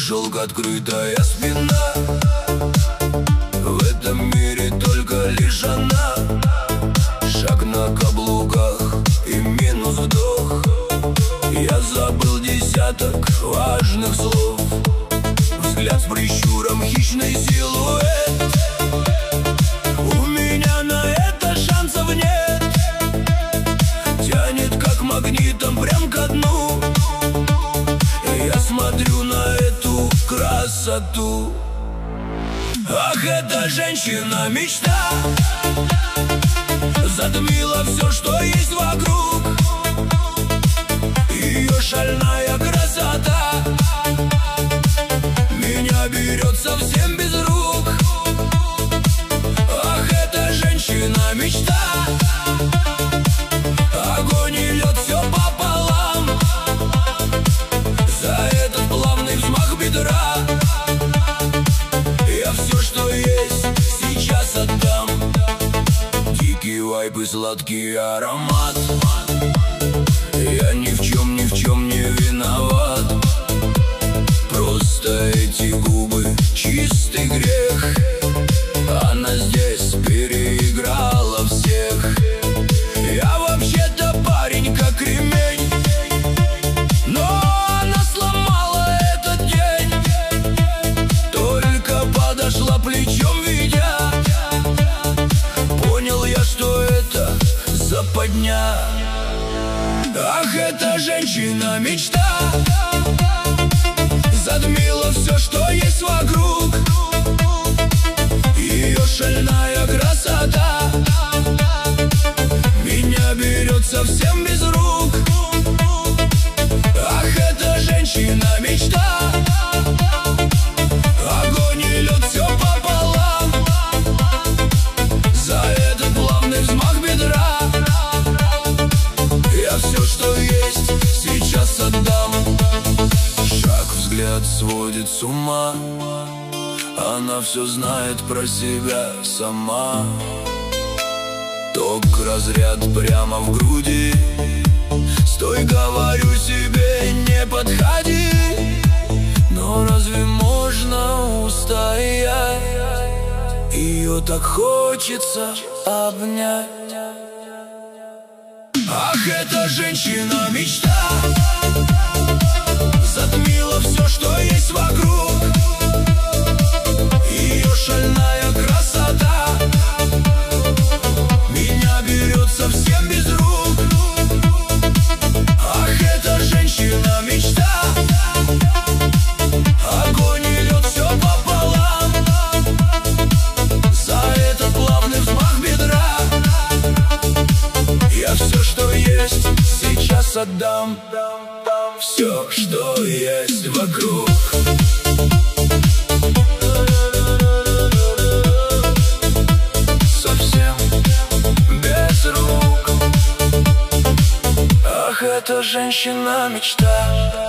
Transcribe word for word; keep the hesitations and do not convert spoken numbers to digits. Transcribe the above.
шелк, открытая спина. В этом мире только лишь она. Шаг на каблуках и минус вдох. Я забыл десяток важных слов. Взгляд с прищуром, хищный силуэт. У меня на это шансов нет. Тянет как магнитом прям ко дну. Я смотрю на эту красоту. Ах, эта женщина-мечта затмила все, что есть вокруг. Ее шальная красота меня берет совсем без рук. Ах, эта женщина-мечта, огонь и лед все пополам. За этот плавный взмах бедра я все, что есть, сейчас отдам. Дикий вайб и сладкий аромат. Я ни в чем, ни в чем не виноват. Просто эти губы чистый грех. Она здесь переиграла всех. Я вообще-то парень как ремень, но она сломала этот день. Только подошла плечом ведя, понял я, что это западня. Ах, эта женщина-мечта затмила все, что есть вокруг. Ее шальная красота меня берет совсем без рук. Ах, эта женщина-мечта, огонь и лед все пополам. За этот плавный взмах бедра я все, что есть, сейчас отдам. Шаг, взгляд сводит с ума. Она все знает про себя сама. Ток, разряд прямо в груди. Стой, говорю себе, не подходи. Но разве можно устоять? Ее так хочется обнять. Ах, эта женщина-мечта затмила все, что есть вокруг. Ее шальная красота меня берет совсем без рук. Ах, эта женщина-мечта, огонь и лед все пополам. За этот плавный взмах бедра я все, что есть, сейчас отдам. Все, что есть вокруг. Совсем без рук. Ах, эта женщина-мечта.